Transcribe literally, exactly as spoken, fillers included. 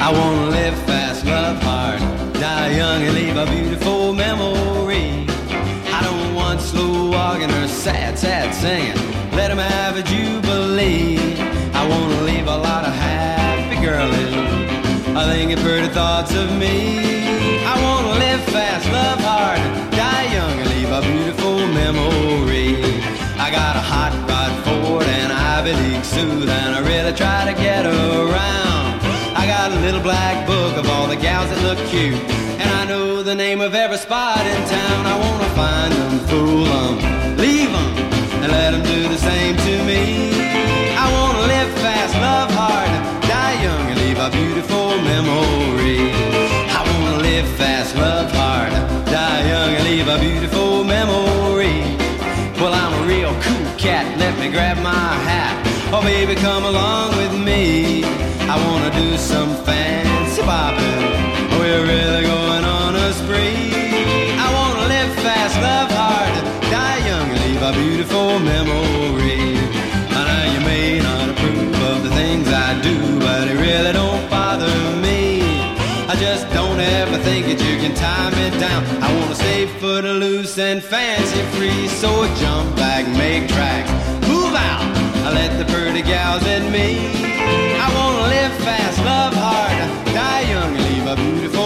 I wanna live fast, love hard, die young and leave a beautiful memory. I don't want slow walking or sad, sad singing. Let them have a jubilee. I wanna leave a lot of happy girlies. I think it's pretty thoughts of me. I wanna live fast, love hard, die young and leave a beautiful memory. I got a hot rod Ford and Ivy League suit, and I really try to get around. I got a little black book of all the gals that look cute, and I know the name of every spot in town. I wanna find them, fool them, leave them, and let them do the same to me. I wanna live fast, love hard, die young and leave a beautiful memory. I wanna live fast, love hard, die young and leave a beautiful memory. Well, I'm a real cool cat, let me grab my hat. Oh baby, come along with me. I wanna do some fancy bopping. We're really going on a spree. I wanna live fast, love hard, die young and leave a beautiful memory. I know you may not approve of the things I do, but it really don't bother me. I just don't ever think that you can tie me down. I wanna stay footloose and fancy free. So jump back, make tracks, move out, I let the pretty gals in me. I wanna live fast, love hard, die young and leave a beautiful